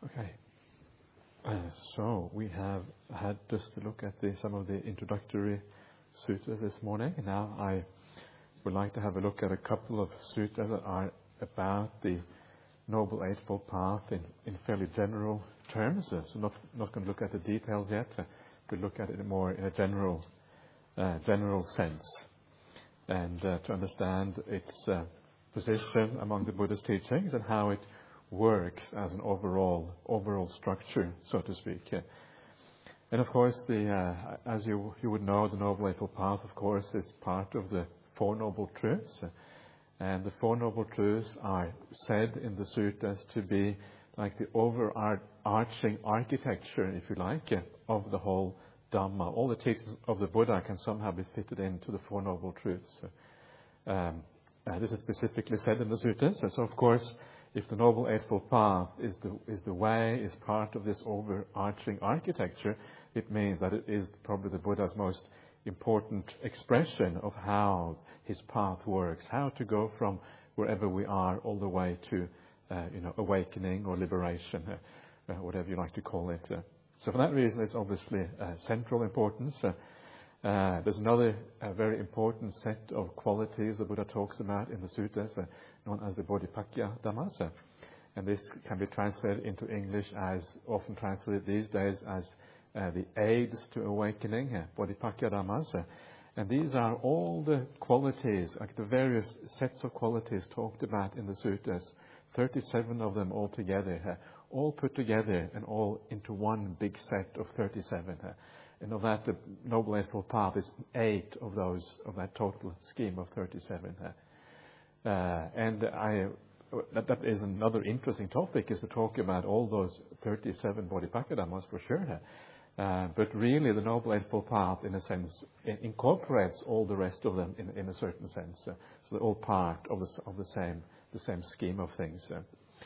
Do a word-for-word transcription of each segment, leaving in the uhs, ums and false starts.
Okay. Uh, so we have had just to look at the, some of the introductory sutras this morning. Now I would like to have a look at a couple of sutras that are about the Noble Eightfold Path in, in fairly general terms. Uh, so not not going to look at the details yet. Uh, we'll look at it more in a general uh, general sense, and uh, to understand its uh, position among the Buddha's teachings and how it works as an overall overall structure, so to speak. Yeah. And of course, the uh, as you you would know, the Noble Eightfold Path, of course, is part of the Four Noble Truths, uh, and the Four Noble Truths are said in the sutras to be like the overarching architecture, if you like, uh, of the whole Dhamma. All the teachings of the Buddha can somehow be fitted into the Four Noble Truths. Um, uh, this is specifically said in the sutras, and so of course, if the Noble Eightfold Path is the is the way, is part of this overarching architecture, it means that it is probably the Buddha's most important expression of how his path works, how to go from wherever we are all the way to, uh, you know, awakening or liberation, uh, uh, whatever you like to call it. Uh, so for that reason, it's obviously uh, central importance. Uh, Uh, there's another uh, very important set of qualities the Buddha talks about in the sutras, uh, known as the Bodhipakya Dhammas. Uh, and this can be translated into English as, often translated these days as uh, the aids to awakening, uh, Bodhipakya Dhammas. Uh, and these are all the qualities, like the various sets of qualities talked about in the sutras, thirty-seven of them all together, uh, all put together and all into one big set of thirty-seven. Uh, And of that, the Noble Eightfold Path is eight of those, of that total scheme of thirty-seven. Uh, and I, that, that is another interesting topic, is to talk about all those thirty-seven Bodhipakya Dhammas for sure. Uh, but really, the Noble Eightfold Path, in a sense, incorporates all the rest of them in, in a certain sense. Uh, so they're all part of the, of the same, the same scheme of things. Uh,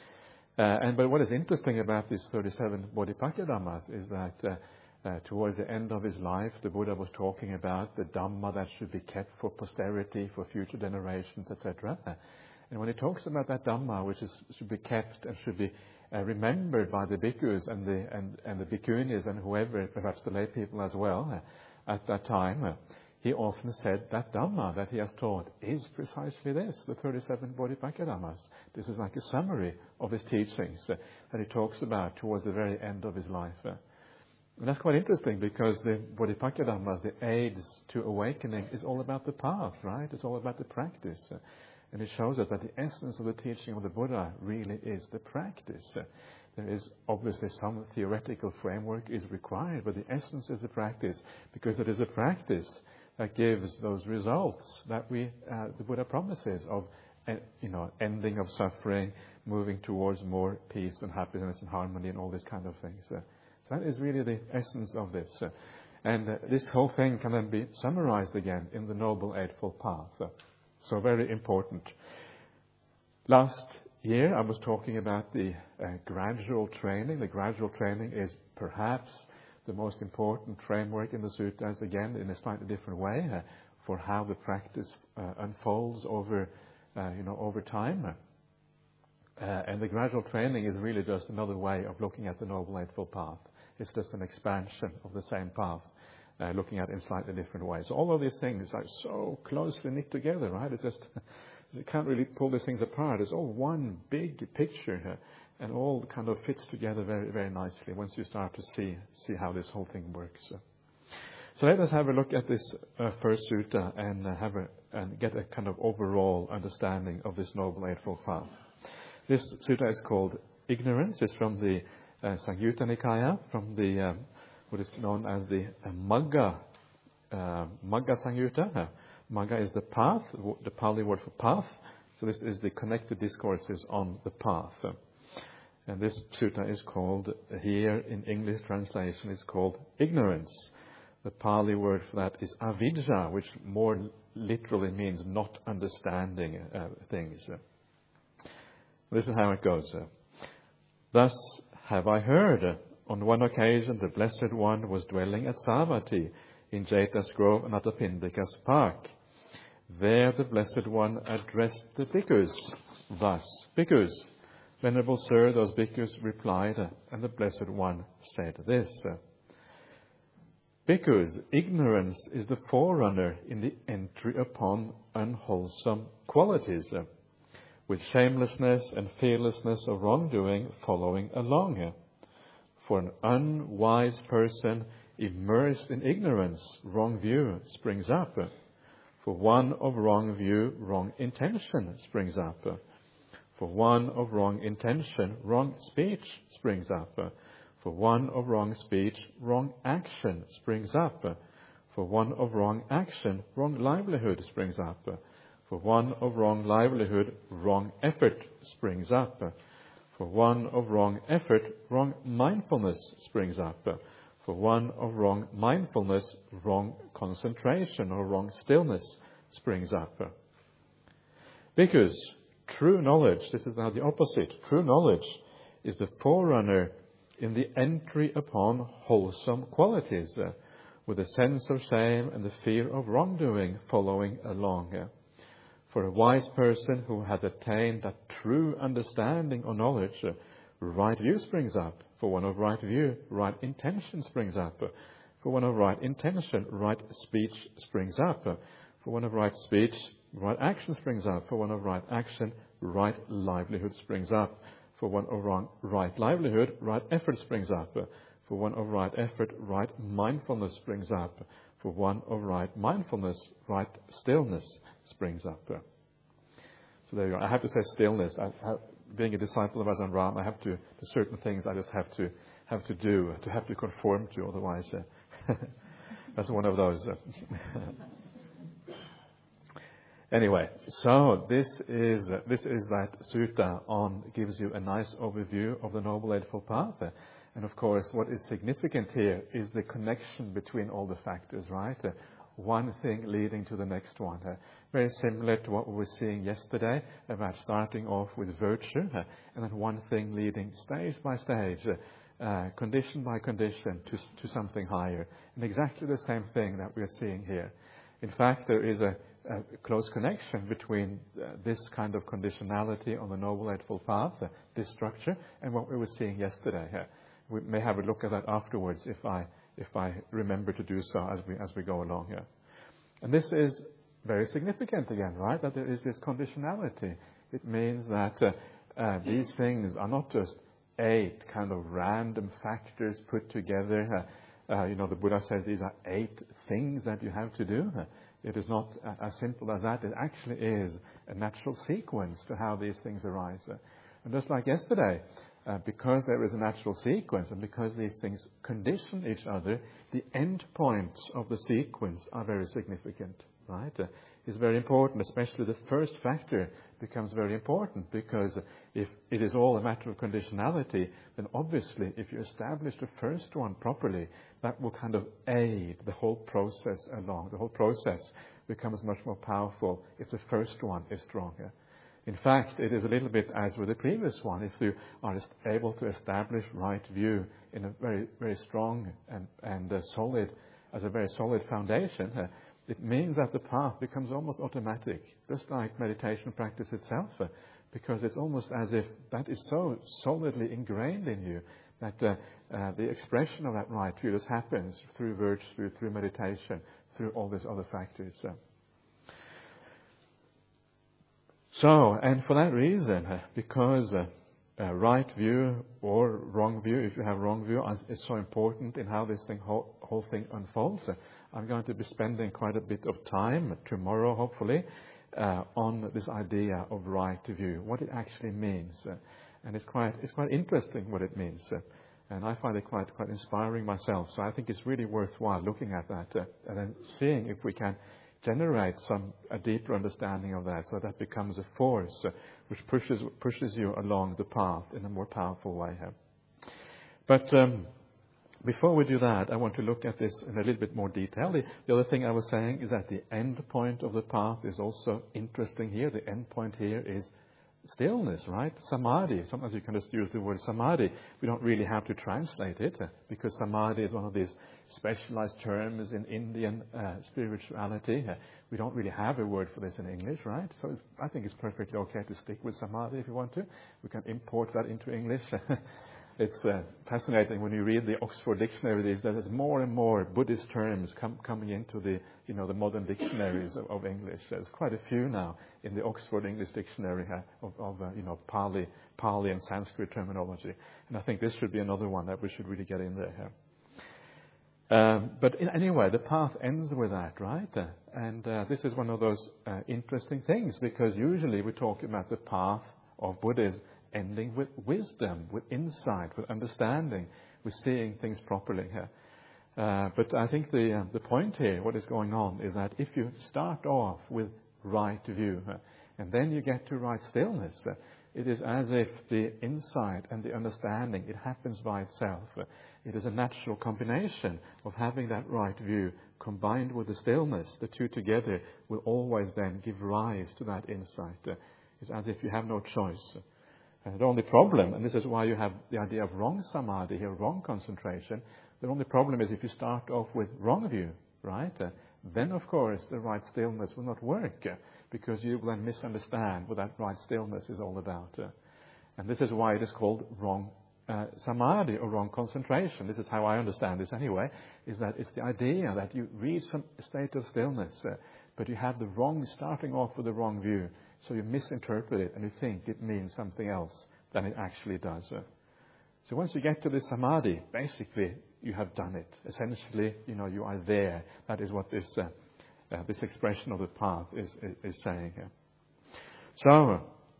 uh, and but what is interesting about these thirty-seven Bodhipakya Dhammas is that Uh, Uh, towards the end of his life, the Buddha was talking about the Dhamma that should be kept for posterity, for future generations, et cetera. Uh, and when he talks about that Dhamma, which is, should be kept and should be uh, remembered by the bhikkhus and the and, and the bhikkhunis and whoever, perhaps the lay people as well, uh, at that time, uh, he often said that Dhamma that he has taught is precisely this, the thirty-seven Bodhipakya Dhammas. This is like a summary of his teachings uh, that he talks about towards the very end of his life. Uh, And that's quite interesting, because the Bodhipakya Dhammas, the aids to awakening, is all about the path, right? It's all about the practice. Uh, and it shows us that the essence of the teaching of the Buddha really is the practice. Uh, there is obviously some theoretical framework is required, but the essence is the practice, because it is a practice that gives those results that we, uh, the Buddha promises of, uh, you know, ending of suffering, moving towards more peace and happiness and harmony and all these kind of things. Uh, So that is really the essence of this. Uh, and uh, this whole thing can then be summarized again in the Noble Eightfold Path. Uh, so very important. Last year I was talking about the uh, gradual training. The gradual training is perhaps the most important framework in the sutras, again in a slightly different way, uh, for how the practice uh, unfolds over, uh, you know, over time. Uh, and the gradual training is really just another way of looking at the Noble Eightfold Path. It's just an expansion of the same path, uh, looking at it in slightly different ways. So all of these things are so closely knit together, right? It's just, you can't really pull these things apart. It's all one big picture here, and all kind of fits together very, very nicely once you start to see see how this whole thing works. So, so let us have a look at this uh, first sutta and uh, have a and get a kind of overall understanding of this Noble Eightfold Path. This sutta is called Ignorance. It's from the uh, Samyutta Nikaya, from the um, what is known as the uh, Magga uh, Magga Samyutta. Uh, Magga is the path, the Pali word for path. So this is the connected discourses on the path. Uh, and this sutta is called, uh, here in English translation, is called Ignorance. The Pali word for that is avidya, which more literally means not understanding uh, things. Uh, This is how it goes. Thus have I heard. On one occasion the Blessed One was dwelling at Savatthi in Jeta's Grove and Anathapindika's Park. There the Blessed One addressed the bhikkhus thus: Bhikkhus, Venerable Sir, those bhikkhus replied, uh, and the Blessed One said this. Uh, Bhikkhus, ignorance is the forerunner in the entry upon unwholesome qualities, uh, with shamelessness and fearlessness of wrongdoing following along. Uh, For an unwise person immersed in ignorance, wrong view springs up. Uh, For one of wrong view, wrong intention springs up. Uh, For one of wrong intention, wrong speech springs up. Uh, For one of wrong speech, wrong action springs up. For one of wrong action, wrong livelihood springs up. For one of wrong livelihood, wrong effort springs up. For one of wrong effort, wrong mindfulness springs up. For one of wrong mindfulness, wrong concentration or wrong stillness springs up. Because true knowledge, this is now the opposite, true knowledge is the forerunner in the entry upon wholesome qualities, uh, with a sense of shame and the fear of wrongdoing following along. Uh. For a wise person who has attained that true understanding or knowledge, uh, right view springs up. For one of right view, right intention springs up. Uh. For one of right intention, right speech springs up. Uh. For one of right speech, right action springs up. For one of right action, right livelihood springs up. For one of wrong, right livelihood, right effort springs up. For one of right effort, right mindfulness springs up. For one of right mindfulness, right stillness springs up. So there you go. I have to say stillness. I have, being a disciple of Ajahn Brahm, I have to, there's certain things I just have to have to do, to have to conform to, otherwise uh, that's one of those. Uh, Anyway, so this is uh, this is that sutta on gives you a nice overview of the Noble Eightfold Path, uh, and of course, what is significant here is the connection between all the factors, right? Uh, one thing leading to the next one, uh, very similar to what we were seeing yesterday about starting off with virtue, uh, and then one thing leading stage by stage, uh, uh, condition by condition to to something higher, and exactly the same thing that we are seeing here. In fact, there is a a close connection between uh, this kind of conditionality on the Noble Eightfold Path, uh, this structure, and what we were seeing yesterday. Uh, we may have a look at that afterwards if I if I remember to do so as we as we go along here. And this is very significant again, right? That there is this conditionality. It means that uh, uh, these things are not just eight kind of random factors put together. Uh, uh, you know, the Buddha says these are eight things that you have to do. Uh, It is not as simple as that. It actually is a natural sequence to how these things arise. And just like yesterday, uh, because there is a natural sequence and because these things condition each other, the end points of the sequence are very significant, right? Uh, it's very important, especially the first factor becomes very important, because if it is all a matter of conditionality, then obviously if you establish the first one properly, that will kind of aid the whole process along. The whole process becomes much more powerful if the first one is stronger. In fact, it is a little bit as with the previous one. If you are able to establish right view in a very, very strong and, and uh, solid, as a very solid foundation, uh, it means that the path becomes almost automatic, just like meditation practice itself, uh, because it's almost as if that is so solidly ingrained in you that uh, uh, the expression of that right view just happens through virtue, through meditation, through all these other factors. Uh. So, and for that reason, uh, because uh, uh, right view or wrong view, if you have wrong view, is so important in how this thing, whole, whole thing unfolds. Uh, I'm going to be spending quite a bit of time tomorrow, hopefully, uh, on this idea of right view, what it actually means, uh, and it's quite it's quite interesting what it means, uh, and I find it quite quite inspiring myself. So I think it's really worthwhile looking at that uh, and then seeing if we can generate some a deeper understanding of that, so that becomes a force uh, which pushes pushes you along the path in a more powerful way. Here. But um, before we do that, I want to look at this in a little bit more detail. The, the other thing I was saying is that the end point of the path is also interesting here. The end point here is stillness, right? Samadhi. Sometimes you can just use the word samadhi. We don't really have to translate it uh, because samadhi is one of these specialized terms in Indian uh, spirituality. Uh, we don't really have a word for this in English, right? So it's, I think it's perfectly okay to stick with samadhi if you want to. We can import that into English. It's uh, fascinating when you read the Oxford Dictionary these days. There's more and more Buddhist terms com- coming into the, you know, the modern dictionaries of, of English. There's quite a few now in the Oxford English Dictionary uh, of, of uh, you know, Pali, Pali and Sanskrit terminology. And I think this should be another one that we should really get in there. Uh. Um, but in, anyway, the path ends with that, right? Uh, and uh, this is one of those uh, interesting things, because usually we talk about the path of Buddhism ending with wisdom, with insight, with understanding, with seeing things properly here. Uh, but I think the uh, the point here, what is going on, is that if you start off with right view, uh, and then you get to right stillness, uh, it is as if the insight and the understanding, it happens by itself. Uh, it is a natural combination of having that right view combined with the stillness. The two together will always then give rise to that insight. Uh, it's as if you have no choice. Uh, the only problem, and this is why you have the idea of wrong samadhi here, wrong concentration, the only problem is if you start off with wrong view, right? Uh, then, of course, the right stillness will not work, uh, because you will then misunderstand what that right stillness is all about. Uh, and this is why it is called wrong uh, samadhi or wrong concentration. This is how I understand this anyway, is that it's the idea that you reach some state of stillness, uh, but you have the wrong, starting off with the wrong view. So you misinterpret it and you think it means something else than it actually does. Uh, so once you get to this samadhi, basically you have done it. Essentially, you know, you are there. That is what this uh, uh, this expression of the path is is, is saying here. So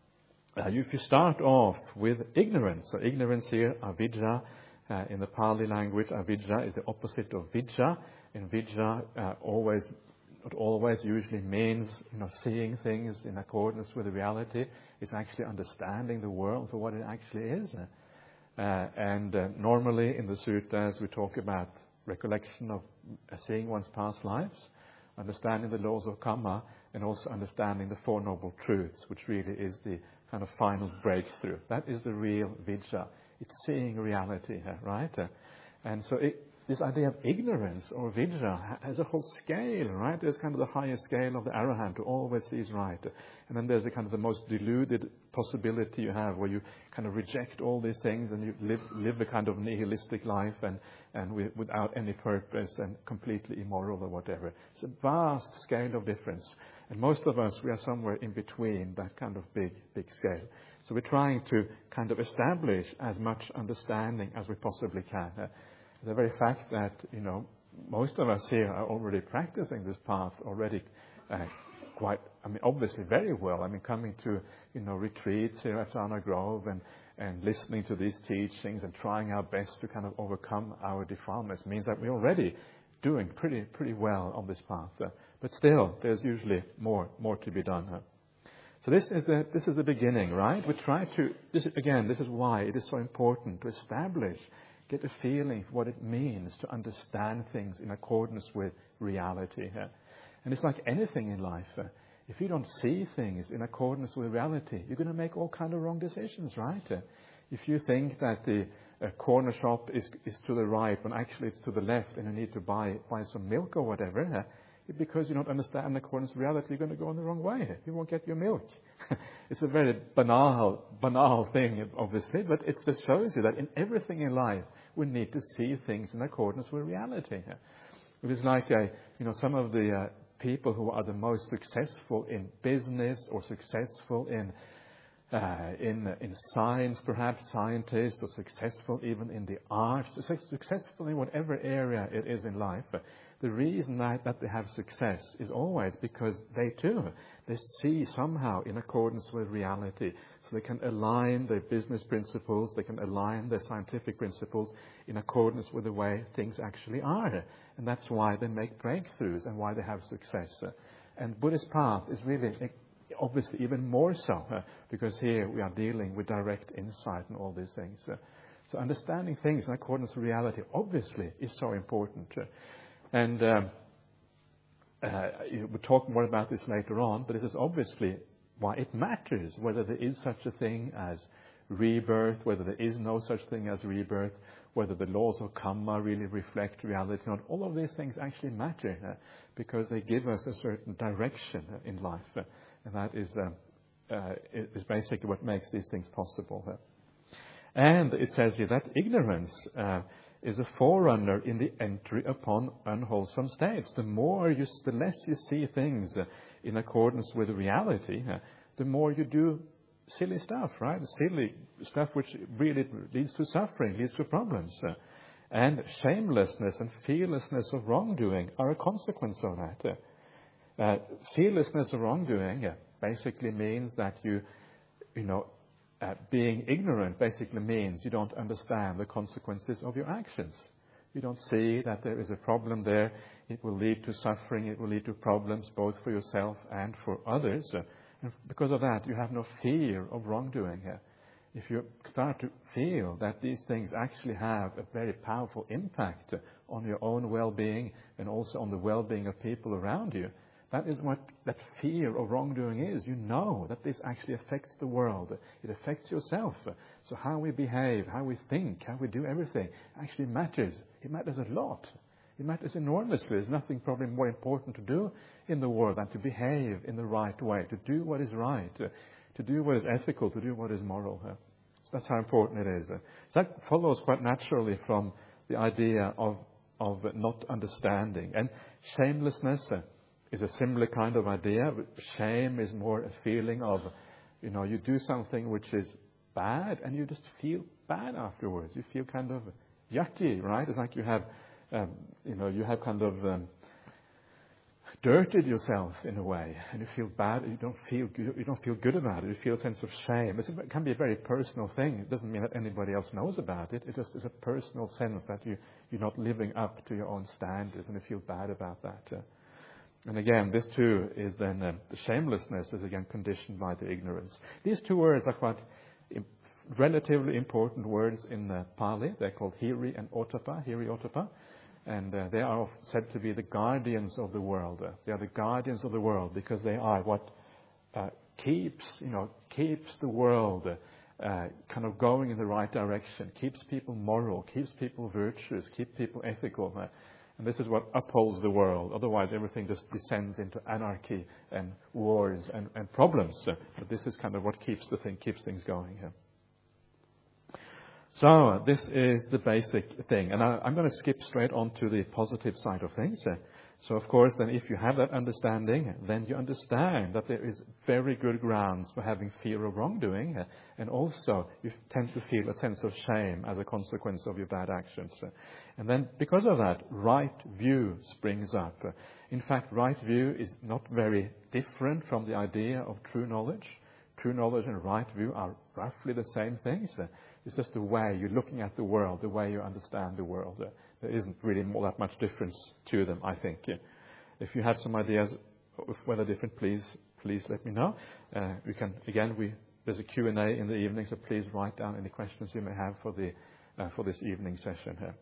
uh, if you start off with ignorance, so ignorance here, avidya, uh, in the Pali language, avidya is the opposite of vidya. In vidya, uh, always. It always usually means, you know, seeing things in accordance with the reality. It's actually understanding the world for what it actually is. Uh, and uh, normally in the suttas we talk about recollection of uh, seeing one's past lives, understanding the laws of karma, and also understanding the Four Noble Truths, which really is the kind of final breakthrough. That is the real vidya. It's seeing reality, uh, right? Uh, and so it, this idea of ignorance or vidya has a whole scale, right? There's kind of the highest scale of the arahant who always sees right. And then there's the kind of the most deluded possibility you have, where you kind of reject all these things and you live live a kind of nihilistic life and, and with, without any purpose and completely immoral or whatever. It's a vast scale of difference. And most of us, we are somewhere in between that kind of big, big scale. So we're trying to kind of establish as much understanding as we possibly can. Uh, The very fact that, you know, most of us here are already practicing this path already uh, quite, I mean, obviously very well. I mean, coming to, you know, retreats here at Sana Grove and, and listening to these teachings and trying our best to kind of overcome our defilements means that we're already doing pretty, pretty well on this path. Uh, but still, there's usually more, more to be done. Uh. So this is the, this is the beginning, right? We try to, this is, again, this is why it is so important to establish, get a feeling for what it means to understand things in accordance with reality. Uh, and it's like anything in life. Uh, if you don't see things in accordance with reality, you're going to make all kind of wrong decisions, right? Uh, if you think that the uh, corner shop is is to the right when actually it's to the left and you need to buy buy some milk or whatever, uh, because you don't understand in accordance with reality, you're going to go in the wrong way. You won't get your milk. It's a very banal, banal thing, obviously, but it just shows you that in everything in life, we need to see things in accordance with reality. It is like, a, you know, some of the uh, people who are the most successful in business or successful in uh, in in science, perhaps scientists, or successful even in the arts, successful in whatever area it is in life. The reason that, that they have success is always because they too, they see somehow in accordance with reality. So they can align their business principles, they can align their scientific principles in accordance with the way things actually are. And that's why they make breakthroughs and why they have success. And Buddhist path is really obviously even more so, because here we are dealing with direct insight and all these things. So understanding things in accordance with reality obviously is so important. And um, uh, we'll talk more about this later on, but this is obviously why it matters whether there is such a thing as rebirth, whether there is no such thing as rebirth, whether the laws of karma really reflect reality. Not all of these things actually matter uh, because they give us a certain direction uh, in life, uh, and that is uh, uh, is basically what makes these things possible. Uh. And it says here that ignorance uh, is a forerunner in the entry upon unwholesome states. The more you, the less you see things uh, in accordance with reality, uh, the more you do silly stuff, right? Silly stuff which really leads to suffering, leads to problems. Uh, and shamelessness and fearlessness of wrongdoing are a consequence of that. Uh, uh, fearlessness of wrongdoing uh, basically means that you, you know, Uh, being ignorant basically means you don't understand the consequences of your actions. You don't see that there is a problem there. It will lead to suffering. It will lead to problems both for yourself and for others. Uh, and because of that, you have no fear of wrongdoing here. If you start to feel that these things actually have a very powerful impact on your own well-being and also on the well-being of people around you, that is what that fear of wrongdoing is. You know that this actually affects the world. It affects yourself. So how we behave, how we think, how we do everything actually matters. It matters a lot. It matters enormously. There's nothing probably more important to do in the world than to behave in the right way, to do what is right, to do what is ethical, to do what is moral. So that's how important it is. So that follows quite naturally from the idea of, of not understanding. And shamelessness is a similar kind of idea. Shame is more a feeling of, you know, you do something which is bad and you just feel bad afterwards. You feel kind of yucky, right? It's like you have, um, you know, you have kind of um, dirtied yourself in a way, and you feel bad. You don't feel good, you don't feel good about it. You feel a sense of shame. It's, it can be a very personal thing. It doesn't mean that anybody else knows about it. It just is a personal sense that you you're not living up to your own standards, and you feel bad about that. Uh, And again, this too is then, uh, the shamelessness is again conditioned by the ignorance. These two words are quite im- relatively important words in uh, Pali. They're called hiri and ottappa, hiri ottappa. And uh, they are said to be the guardians of the world. Uh, they are the guardians of the world because they are what uh, keeps, you know, keeps the world uh, uh, kind of going in the right direction, keeps people moral, keeps people virtuous, keeps people ethical. Uh, And this is what upholds the world. Otherwise, everything just descends into anarchy and wars and, and problems. But this is kind of what keeps the thing, keeps things going here. So uh, this is the basic thing. And I, I'm going to skip straight on to the positive side of things. Uh, so, of course, then if you have that understanding, then you understand that there is very good grounds for having fear of wrongdoing. Uh, and also, you tend to feel a sense of shame as a consequence of your bad actions. Uh, And then, because of that, right view springs up. Uh, in fact, right view is not very different from the idea of true knowledge. True knowledge and right view are roughly the same things. Uh, it's just the way you're looking at the world, the way you understand the world. Uh, there isn't really more that much difference to them, I think. Uh, if you have some ideas of whether different, please please let me know. Uh, we can again we there's a Q and A in the evening, so please write down any questions you may have for the uh, for this evening session here.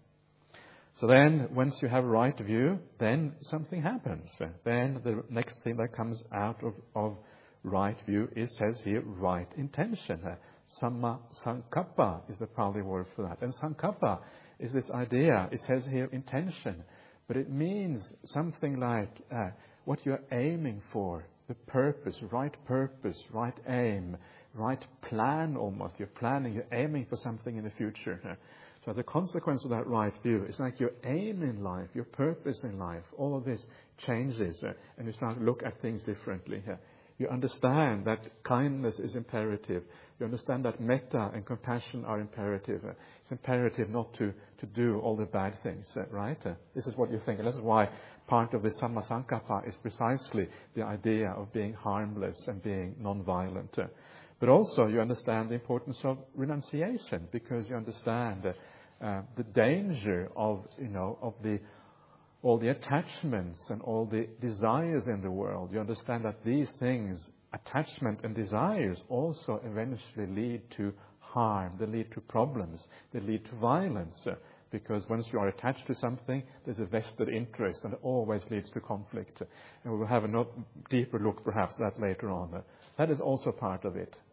So then, once you have right view, then something happens. Then the next thing that comes out of, of right view is, says here, right intention. Samma sankappa is the Pali word for that. And sankappa is this idea. It says here intention, but it means something like uh, what you're aiming for, the purpose, right purpose, right aim, right plan almost. You're planning, you're aiming for something in the future. So as a consequence of that right view, it's like your aim in life, your purpose in life, all of this changes, uh, and you start to look at things differently. Uh, you understand that kindness is imperative. You understand that metta and compassion are imperative. Uh, it's imperative not to, to do all the bad things, uh, right? Uh, this is what you think. And this is why part of the Samma Sankappa is precisely the idea of being harmless and being non-violent. Uh, But also you understand the importance of renunciation because you understand uh, uh, the danger of, you know, of the all the attachments and all the desires in the world. You understand that these things, attachment and desires, also eventually lead to harm. They lead to problems. They lead to violence. Uh, because once you are attached to something, there's a vested interest and it always leads to conflict. And we will have a not deeper look perhaps at that later on. Uh, that is also part of it.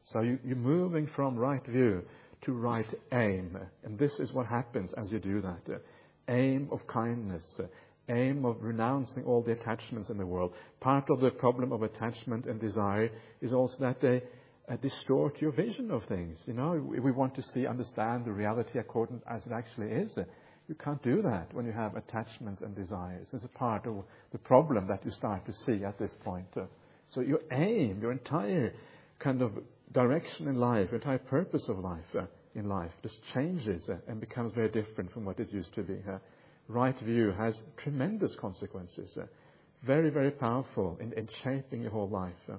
So you, you're moving from right view to right aim. And this is what happens as you do that. Uh, aim of kindness, uh, aim of renouncing all the attachments in the world. Part of the problem of attachment and desire is also that they uh, distort your vision of things. You know, we, we want to see, understand the reality according as it actually is. Uh, you can't do that when you have attachments and desires. It's a part of the problem that you start to see at this point. Uh, so your aim, your entire kind of direction in life, your entire purpose of life uh, in life just changes uh, and becomes very different from what it used to be. Uh, right view has tremendous consequences, uh, very, very powerful in, in shaping your whole life. Uh.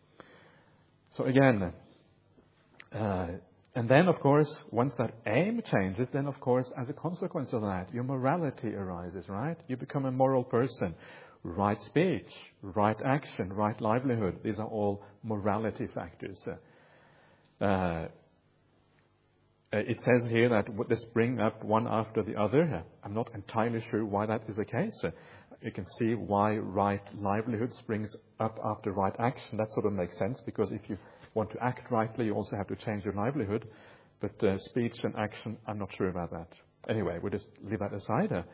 So again, uh, and then of course, once that aim changes, then of course, as a consequence of that, your morality arises, right? You become a moral person. Right speech, right action, right livelihood, these are all morality factors. Uh, uh, it says here that they spring up one after the other. I'm not entirely sure why that is the case. Uh, you can see why right livelihood springs up after right action. That sort of makes sense, because if you want to act rightly, you also have to change your livelihood. But uh, speech and action, I'm not sure about that. Anyway, we'll just leave that aside. Uh,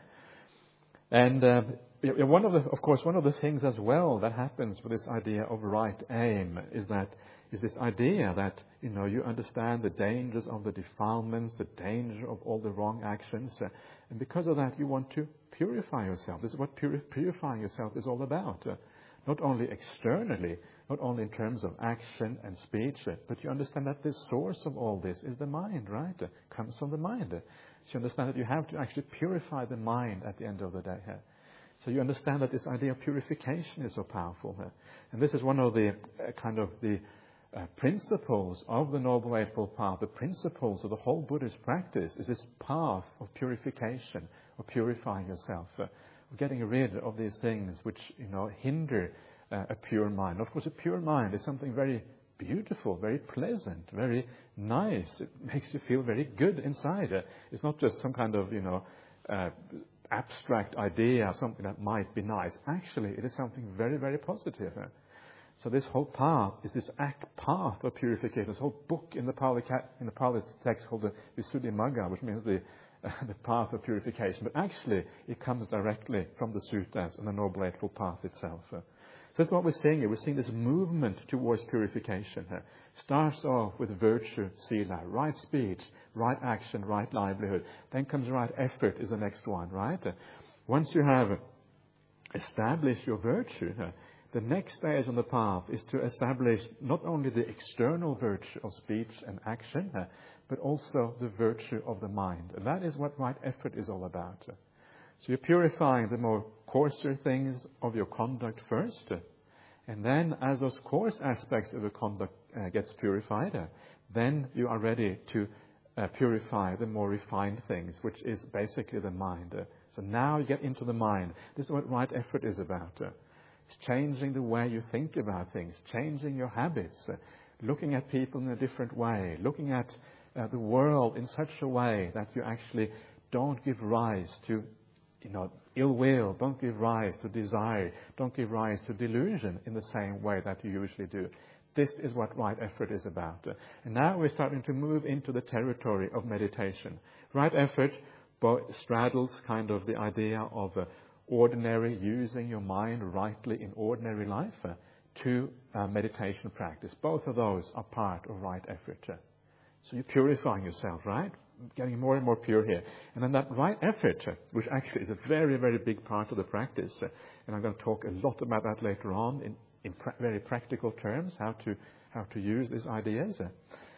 and uh, one of the, of course, one of the things as well that happens with this idea of right aim is that is this idea that, you know, you understand the dangers of the defilements, the danger of all the wrong actions, uh, and because of that you want to purify yourself. This is what puri- purifying yourself is all about. Uh, not only externally, not only in terms of action and speech, uh, but you understand that the source of all this is the mind, right? Uh, comes from the mind. Uh, so you understand that you have to actually purify the mind at the end of the day. Uh, So you understand that this idea of purification is so powerful. Uh, and this is one of the uh, kind of the uh, principles of the Noble Eightfold Path, the principles of the whole Buddhist practice, is this path of purification, of purifying yourself, uh, of getting rid of these things which, you know, hinder uh, a pure mind. Of course, a pure mind is something very beautiful, very pleasant, very nice. It makes you feel very good inside. Uh, it's not just some kind of, you know, uh, abstract idea of something that might be nice. Actually, it is something very, very positive. Uh, So this whole path is this act path of purification. This whole book in the Pali, in the Pali text called the Visuddhimagga, which means the, uh, the path of purification. But actually, it comes directly from the suttas and the Noble Eightfold Path itself. Uh, so that's what we're seeing here. We're seeing this movement towards purification. Uh, starts off with virtue, sila, right speech, right action, right livelihood. Then comes right effort is the next one, right? Uh, once you have established your virtue, uh, the next stage on the path is to establish not only the external virtue of speech and action, uh, but also the virtue of the mind. And that is what right effort is all about. Uh, so you're purifying the more coarser things of your conduct first, uh, and then as those coarse aspects of your conduct uh, gets purified, uh, then you are ready to uh, purify the more refined things, which is basically the mind. Uh, so now you get into the mind. This is what right effort is about. Uh, It's changing the way you think about things, changing your habits, uh, looking at people in a different way, looking at uh, the world in such a way that you actually don't give rise to, you know, ill will, don't give rise to desire, don't give rise to delusion in the same way that you usually do. This is what right effort is about. Uh, and now we're starting to move into the territory of meditation. Right effort bo- straddles kind of the idea of uh, ordinary, using your mind rightly in ordinary life, uh, to uh, meditation practice. Both of those are part of right effort. Uh. So you're purifying yourself, right? Getting more and more pure here. And then that right effort, uh, which actually is a very, very big part of the practice, uh, and I'm going to talk a lot about that later on in, in pra- very practical terms, how to, how to use these ideas. Uh.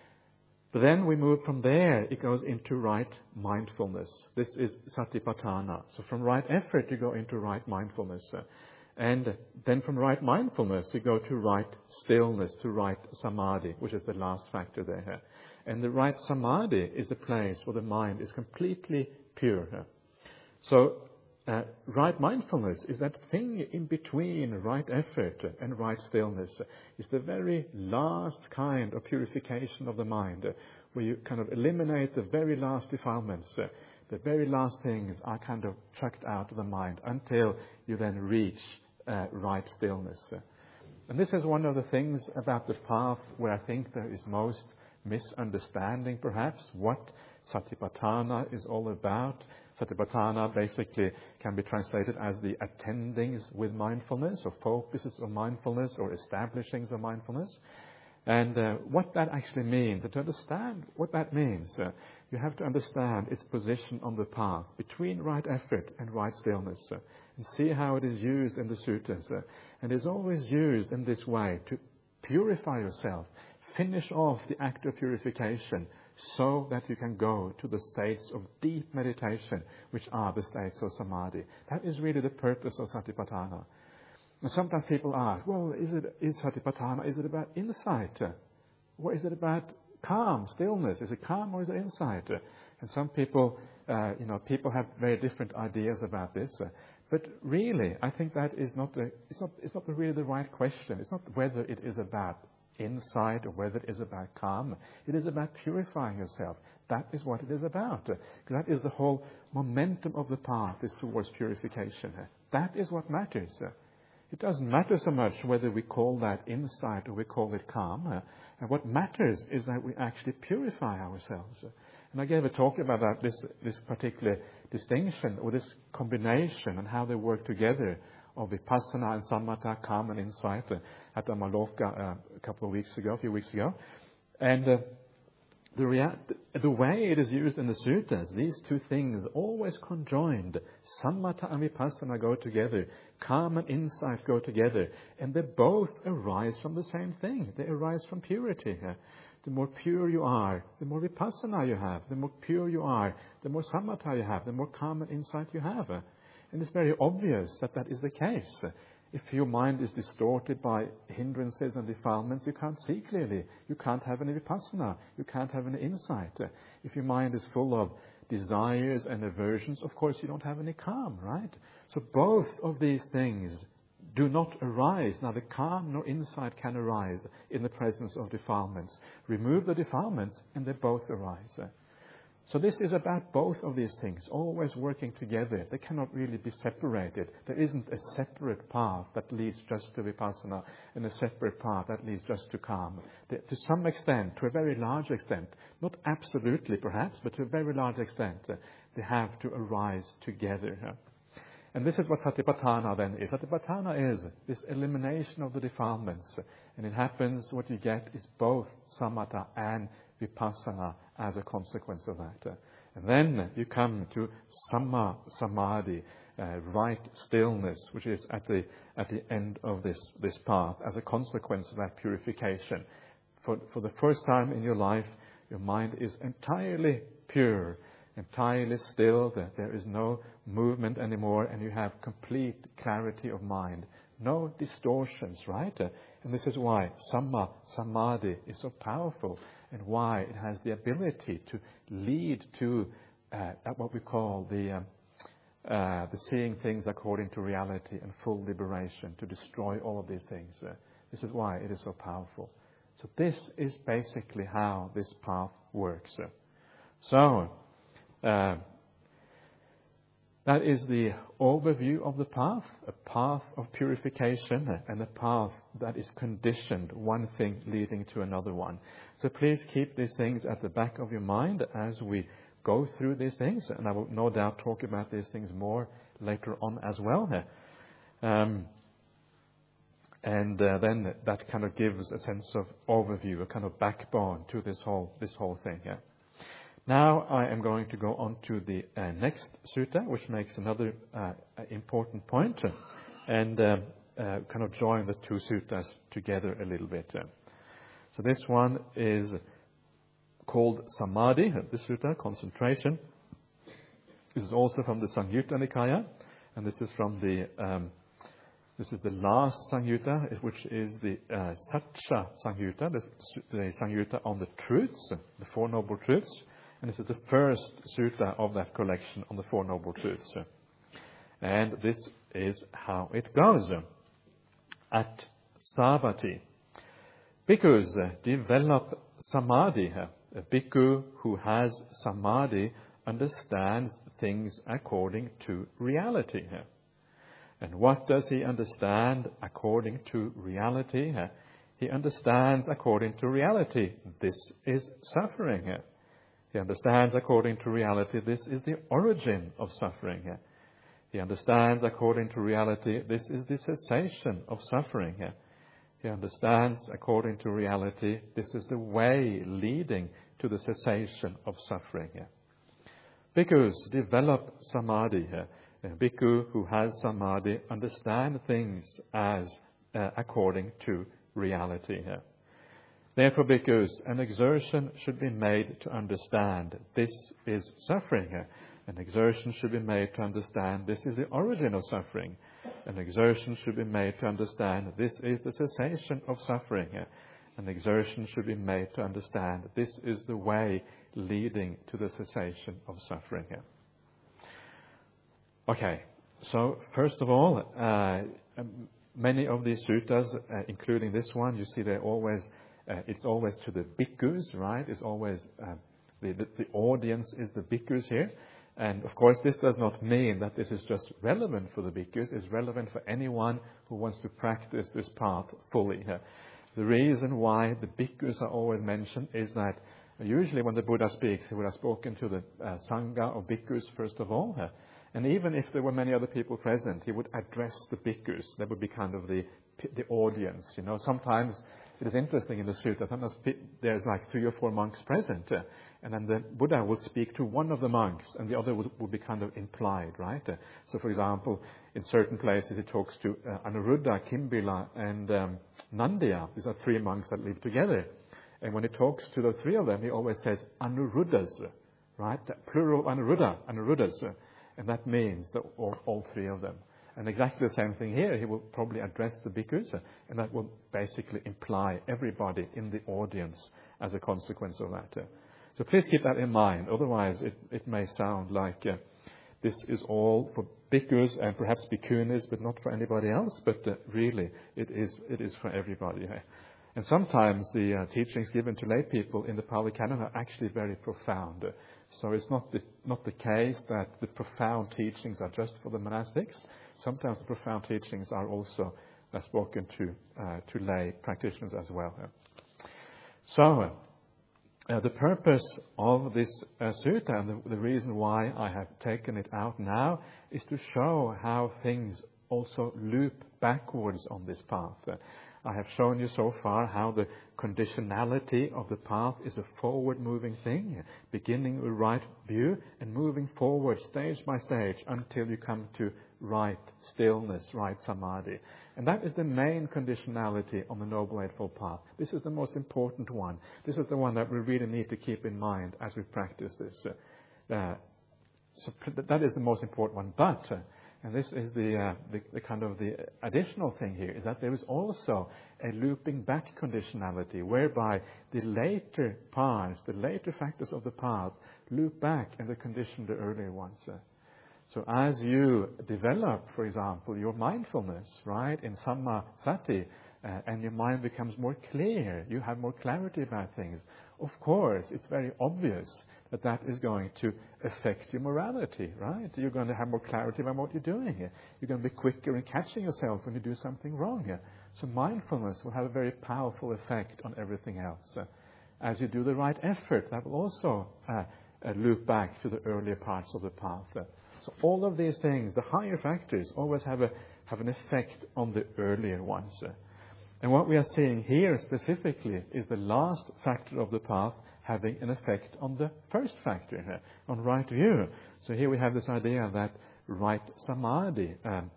But then we move from there, it goes into right mindfulness. This is satipatthana. So from right effort, you go into right mindfulness. Uh, and then from right mindfulness, you go to right stillness, to right samadhi, which is the last factor there. And the right samadhi is the place where the mind is completely pure. So uh, right mindfulness is that thing in between right effort and right stillness. It's the very last kind of purification of the mind, uh, where you kind of eliminate the very last defilements. Uh, the very last things are kind of chucked out of the mind until you then reach uh, right stillness. Uh, And this is one of the things about the path where I think there is most misunderstanding, perhaps, what Satipatthana is all about. Satipatthana basically can be translated as the attendings with mindfulness, or focuses on mindfulness, or establishings of mindfulness. And uh, what that actually means, and to understand what that means, uh, you have to understand its position on the path between right effort and right stillness, uh, and see how it is used in the sutras. Uh, and it's always used in this way to purify yourself, finish off the act of purification, so that you can go to the states of deep meditation, which are the states of samadhi. That is really the purpose of Satipatthana. And sometimes people ask, well, is it is Satipatthana, is it about insight? Or is it about calm, stillness? Is it calm or is it insight? And some people, uh, you know, people have very different ideas about this. But really, I think that is not, the, it's not, it's not really the right question. It's not whether it is about insight or whether it is about calm. It is about purifying yourself. That is what it is about. That is the whole momentum of the path, is towards purification. That is what matters. It doesn't matter so much whether we call that insight or we call it calm. And what matters is that we actually purify ourselves. And I gave a talk about that, this, this particular distinction or this combination and how they work together of vipassana and samatha, calm and insight, uh, at Amaloka uh, a couple of weeks ago, a few weeks ago. And uh, the, rea- the way it is used in the sutras, these two things always conjoined. Samatha and vipassana go together. Calm and insight go together. And they both arise from the same thing. They arise from purity. Uh, the more pure you are, the more vipassana you have. The more pure you are, the more samatha you have. The more calm and insight you have. Uh, And it's very obvious that that is the case. If your mind is distorted by hindrances and defilements, you can't see clearly. You can't have any vipassana. You can't have any insight. If your mind is full of desires and aversions, of course you don't have any calm, right? So both of these things do not arise. Now the calm nor insight can arise in the presence of defilements. Remove the defilements and they both arise. So this is about both of these things, always working together. They cannot really be separated. There isn't a separate path that leads just to vipassana and a separate path that leads just to calm. They, to some extent, to a very large extent, not absolutely perhaps, but to a very large extent, uh, they have to arise together. Uh. And this is what Satipatthana then is. Satipatthana is this elimination of the defilements. And it happens, what you get is both samatha and vipassana as a consequence of that. Uh, and then you come to samma samadhi, uh, right stillness, which is at the at the end of this, this path, as a consequence of that purification. For, for the first time in your life, your mind is entirely pure, entirely still. There is no movement anymore, and you have complete clarity of mind. No distortions, right? Uh, and this is why samma samadhi is so powerful, and why it has the ability to lead to uh, what we call the um, uh, the seeing things according to reality and full liberation, to destroy all of these things. Uh, this is why it is so powerful. So this is basically how this path works. Uh, so uh, that is the overview of the path, a path of purification and a path that is conditioned, one thing leading to another one. So please keep these things at the back of your mind as we go through these things, and I will no doubt talk about these things more later on as well. Um, and uh, then that kind of gives a sense of overview, a kind of backbone to this whole this whole thing. Yeah. Now I am going to go on to the uh, next sutta, which makes another uh, important point, uh, and uh, uh, kind of join the two suttas together a little bit. Uh. So this one is called Samadhi, this sutta, concentration. This is also from the Samyutta Nikaya, and this is from the um, this is the last Samyutta, which is the uh, Satcha Samyutta, the, the Samyutta on the truths, the Four Noble Truths. And this is the first sutta of that collection on the Four Noble Truths. And this is how it goes. At Savatthi, bhikkhus develop samadhi. A bhikkhu who has samadhi understands things according to reality. And what does he understand according to reality? He understands according to reality. This is suffering. He understands according to reality. This is the origin of suffering. He understands according to reality. This is the cessation of suffering. He understands according to reality. This is the way leading to the cessation of suffering. Bhikkhus develop samadhi. A bhikkhu who has samadhi understand things as uh, according to reality. Therefore, bhikkhus, an exertion should be made to understand this is suffering. An exertion should be made to understand this is the origin of suffering. An exertion should be made to understand this is the cessation of suffering. An exertion should be made to understand this is the way leading to the cessation of suffering. Okay, so first of all, uh, many of these suttas, uh, including this one, you see they're always, uh, it's always to the bhikkhus, right? It's always, uh, the, the, the audience is the bhikkhus here. And of course, this does not mean that this is just relevant for the bhikkhus. It's relevant for anyone who wants to practice this path fully. Uh, the reason why the bhikkhus are always mentioned is that usually when the Buddha speaks, he would have spoken to the uh, Sangha of bhikkhus first of all. Uh, and even if there were many other people present, he would address the bhikkhus. That would be kind of the the audience. You know, sometimes it is interesting in the sutta. Sometimes there's like three or four monks present, uh, and then the Buddha would speak to one of the monks, and the other would, would be kind of implied, right? Uh, so, for example, in certain places he talks to uh, Anuruddha, Kimbila, and um, Nandiya. These are three monks that live together. And when he talks to the three of them, he always says Anuruddhas, right? The plural Anuruddha, Anuruddhas. Uh, and that means that all, all three of them. And exactly the same thing here. He will probably address the bhikkhus, uh, and that will basically imply everybody in the audience as a consequence of that. Uh. So please keep that in mind. Otherwise, it, it may sound like uh, this is all for bhikkhus and perhaps bhikkhunis, but not for anybody else. But uh, really, it is it is for everybody. Uh. And sometimes the uh, teachings given to lay people in the Pali Canon are actually very profound. Uh, so it's not the, not the case that the profound teachings are just for the monastics. Sometimes the profound teachings are also uh, spoken to uh, to lay practitioners as well. Uh. So uh, the purpose of this uh, sutta, and the, the reason why I have taken it out now, is to show how things also loop backwards on this path. Uh, I have shown you so far how the conditionality of the path is a forward-moving thing, beginning with right view and moving forward stage by stage until you come to right stillness, right samadhi. And that is the main conditionality on the Noble Eightfold Path. This is the most important one. This is the one that we really need to keep in mind as we practice this. Uh, so that is the most important one. But uh, And this is the, uh, the, the kind of the additional thing here, is that there is also a looping back conditionality, whereby the later parts, the later factors of the path, loop back and they condition the earlier ones. Uh, so as you develop, for example, your mindfulness, right, in Samma Sati, uh, and your mind becomes more clear, you have more clarity about things, of course, it's very obvious that that is going to affect your morality, right? You're going to have more clarity about what you're doing here. You're going to be quicker in catching yourself when you do something wrong here. So mindfulness will have a very powerful effect on everything else. Uh, as you do the right effort, that will also uh, uh, loop back to the earlier parts of the path. Uh, so all of these things, the higher factors, always have a have an effect on the earlier ones. Uh, and what we are seeing here specifically is the last factor of the path having an effect on the first factor here, on right view. So here we have this idea that right samadhi, um,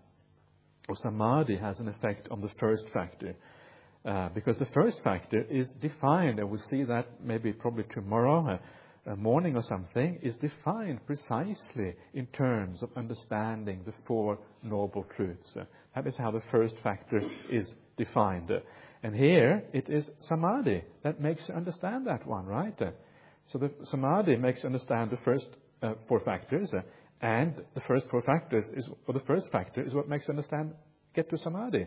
or samadhi has an effect on the first factor. Uh, because the first factor is defined, and we'll see that maybe probably tomorrow uh, uh, morning or something, is defined precisely in terms of understanding the Four Noble Truths. Uh, that is how the first factor is defined. Uh, And here it is samadhi that makes you understand that one, right? So the samadhi makes you understand the first uh, four factors, uh, and the first four factors is, or the first factor is what makes you understand, get to samadhi.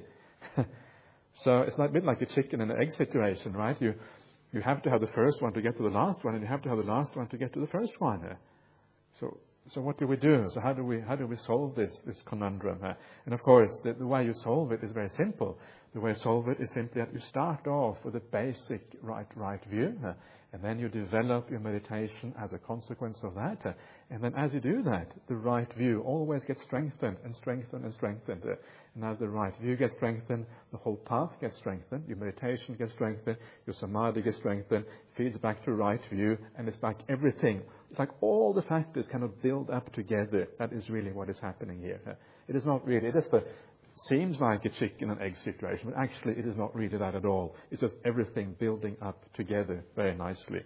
So it's like a bit like a chicken and egg situation, right? You you have to have the first one to get to the last one, and you have to have the last one to get to the first one. Uh. So so what do we do? So how do we how do we solve this this conundrum? Uh, and of course, the, the way you solve it is very simple. The way you solve it is simply that you start off with a basic right right view, uh, and then you develop your meditation as a consequence of that. Uh, and then as you do that, the right view always gets strengthened and strengthened and strengthened. Uh, and as the right view gets strengthened, the whole path gets strengthened, your meditation gets strengthened, your samadhi gets strengthened, feeds back to right view, and it's like everything. It's like all the factors kind of build up together. That is really what is happening here. Uh, it is not really, it is the seems like a chicken and egg situation, but actually it is not really that at all. It's just everything building up together very nicely.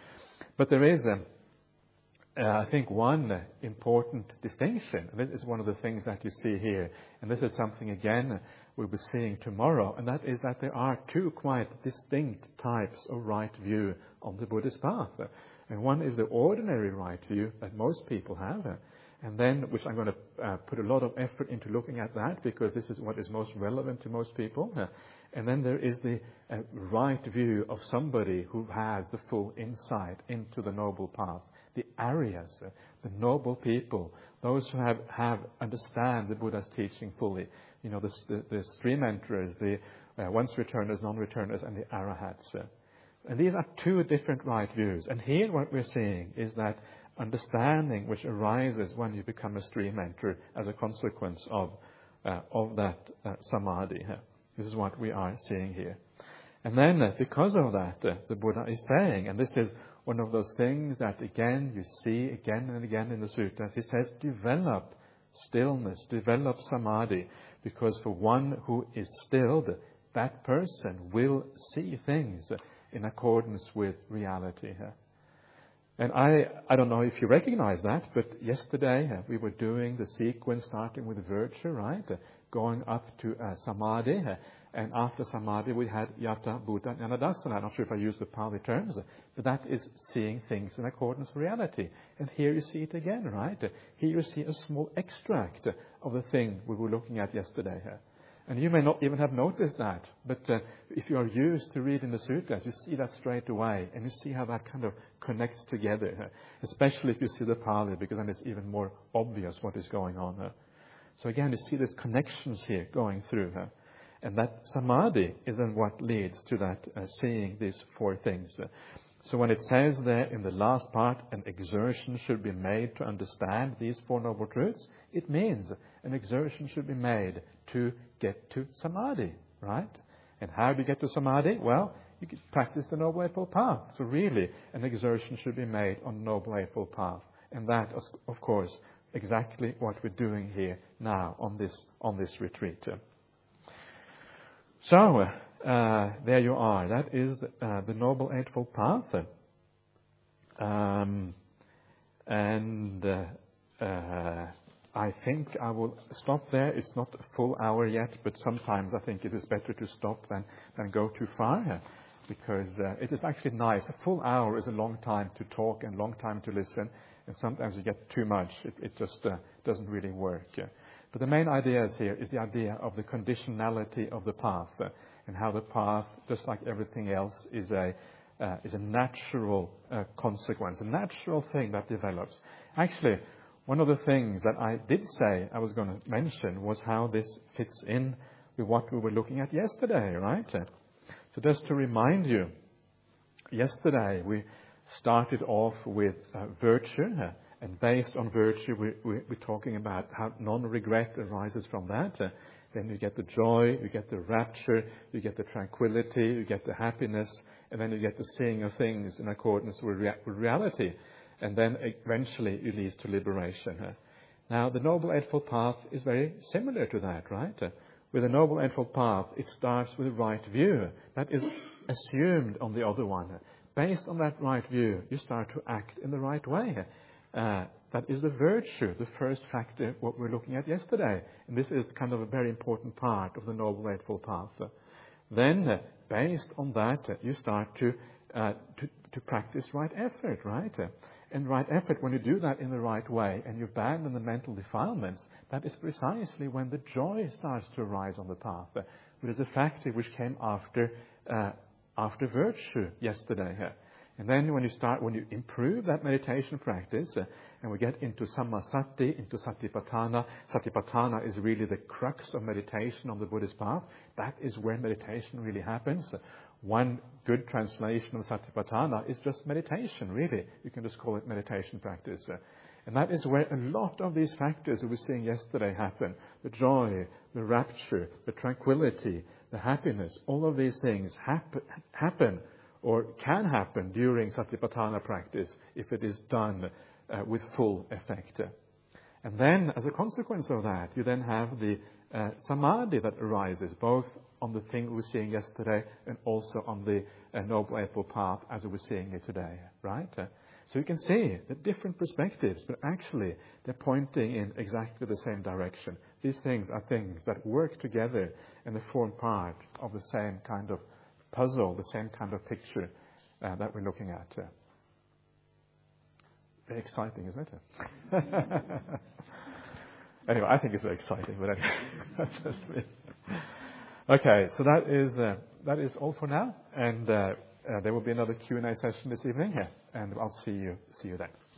But there is, um, uh, I think, one uh, important distinction. And this is one of the things that you see here. And this is something, again, uh, we'll be seeing tomorrow. And that is that there are two quite distinct types of right view on the Buddhist path. Uh, and one is the ordinary right view that most people have. Uh, And then, which I'm going to uh, put a lot of effort into looking at that, because this is what is most relevant to most people. Uh, and then there is the uh, right view of somebody who has the full insight into the noble path. The Aryas, uh, the noble people, those who have, have understand the Buddha's teaching fully. You know, the, the, the stream enterers, the uh, once returners, non-returners, and the Arahats. Uh. And these are two different right views. And here what we're seeing is that understanding which arises when you become a stream enterer as a consequence of uh, of that uh, samadhi. Uh, this is what we are seeing here. And then uh, because of that, uh, the Buddha is saying, and this is one of those things that again you see again and again in the sutras, he says, develop stillness, develop samadhi, because for one who is stilled, that person will see things in accordance with reality. Uh, And I, I don't know if you recognize that, but yesterday uh, we were doing the sequence starting with virtue, right? Uh, going up to uh, samadhi. Uh, and after samadhi we had yata, buddha, jnanadasana. I'm not sure if I use the Pali terms, uh, but that is seeing things in accordance with reality. And here you see it again, right? Uh, here you see a small extract uh, of the thing we were looking at yesterday. Uh, And you may not even have noticed that, but uh, if you are used to reading the sutras, you see that straight away, and you see how that kind of connects together, uh, especially if you see the Pali, because then it's even more obvious what is going on. Uh. So again, you see these connections here going through, uh, and that samadhi is then what leads to that uh, seeing these four things. Uh. So when it says there in the last part, an exertion should be made to understand these four noble truths, it means an exertion should be made to get to samadhi, right? And how do you get to samadhi? Well, you can practice the Noble Eightfold Path. So really, an exertion should be made on the Noble Eightfold Path. And that is, of course, exactly what we're doing here now on this, on this retreat. So, uh, there you are. That is uh, the Noble Eightfold Path. Um, and uh, uh, I think I will stop there. It's not a full hour yet, but sometimes I think it is better to stop than, than go too far, because uh, it is actually nice. A full hour is a long time to talk and a long time to listen, and sometimes you get too much. It, it just uh, doesn't really work. But the main idea here is the idea of the conditionality of the path, uh, and how the path, just like everything else, is a uh, is a natural uh, consequence, a natural thing that develops. Actually, one of the things that I did say I was going to mention was how this fits in with what we were looking at yesterday, right? So just to remind you, yesterday we started off with uh, virtue, uh, and based on virtue we, we, we're talking about how non-regret arises from that. Uh, then you get the joy, you get the rapture, you get the tranquility, you get the happiness, and then you get the seeing of things in accordance with, rea- with reality. And then eventually it leads to liberation. Uh, now, the Noble Eightfold Path is very similar to that, right? Uh, with the Noble Eightfold Path, it starts with the right view. That is assumed on the other one. Uh, based on that right view, you start to act in the right way. Uh, that is the virtue, the first factor, what we're looking at yesterday. And this is kind of a very important part of the Noble Eightfold Path. Uh, then, uh, based on that, uh, you start to, uh, to, to practice right effort, right? Uh, And right effort, when you do that in the right way and you abandon the mental defilements, that is precisely when the joy starts to arise on the path. It is a factor which came after uh, after virtue yesterday. And then when you start, when you improve that meditation practice, uh, and we get into Sammasati, into Satipatthana. Satipatthana is really the crux of meditation on the Buddhist path. That is where meditation really happens. Uh, one good translation of Satipatthana is just meditation, really. You can just call it meditation practice. Uh, and that is where a lot of these factors that we were seeing yesterday happen. The joy, the rapture, the tranquility, the happiness, all of these things happen, happen or can happen during Satipatthana practice if it is done uh, with full effect. And then, as a consequence of that, you then have the uh, samadhi that arises, both on the thing we were seeing yesterday and also on the uh, Noble Eightfold Path as we were seeing it today, right? Uh, so you can see the different perspectives, but actually they're pointing in exactly the same direction. These things are things that work together and they form part of the same kind of puzzle, the same kind of picture uh, that we're looking at. Uh, very exciting, isn't it? Anyway, I think it's very exciting, but anyway, that's just me. Okay, so that is uh, that is all for now, and uh, uh, there will be another Q and A session this evening here, and I'll see you see you then.